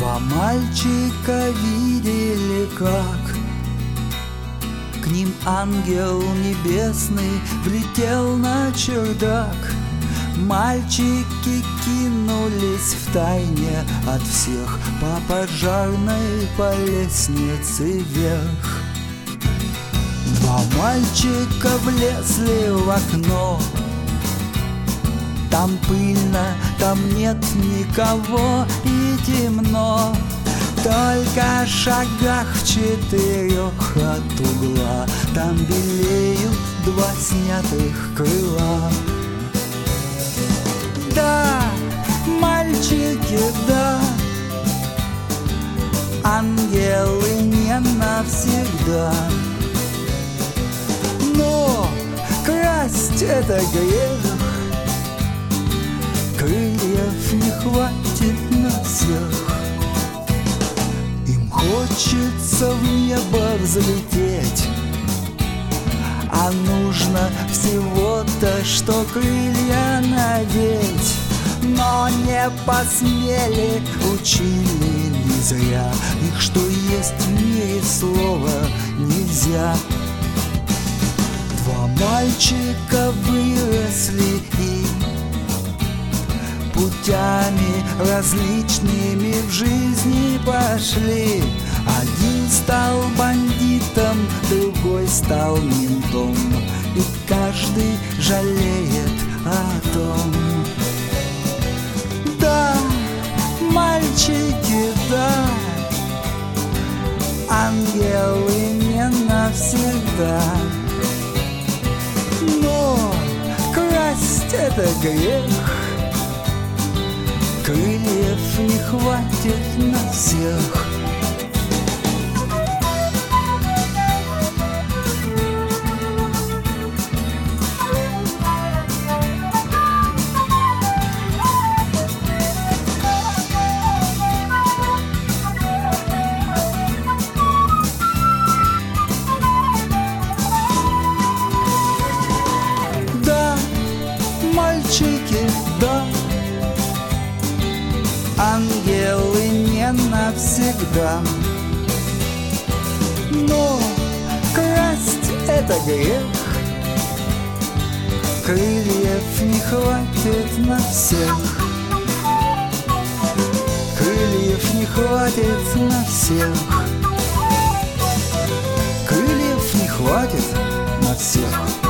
Два мальчика видели, как к ним ангел небесный влетел на чердак. Мальчики кинулись втайне от всех по пожарной по лестнице вверх. Два мальчика влезли в окно. Там пыльно, там нет никого и темно. Только шагах в 4 от угла там белеют 2 снятых крыла. Да, мальчики, да, ангелы не навсегда. Но красть — это грех, крыльев не хватит на всех. Им хочется в небо взлететь, а нужно всего-то, что крылья надеть. Но не посмели, учили не зря их, что есть в мире слово «нельзя». Два мальчика выросли и путями различными в жизни пошли. Один стал бандитом, другой стал ментом, и каждый жалеет о том. Да, мальчики, да, ангелы не навсегда. Но красть — это грех, крыльев не хватит на всех. Да, мальчики, да, ангелы не навсегда. Но красть — это грех, крыльев не хватит на всех. Крыльев не хватит на всех. Крыльев не хватит на всех.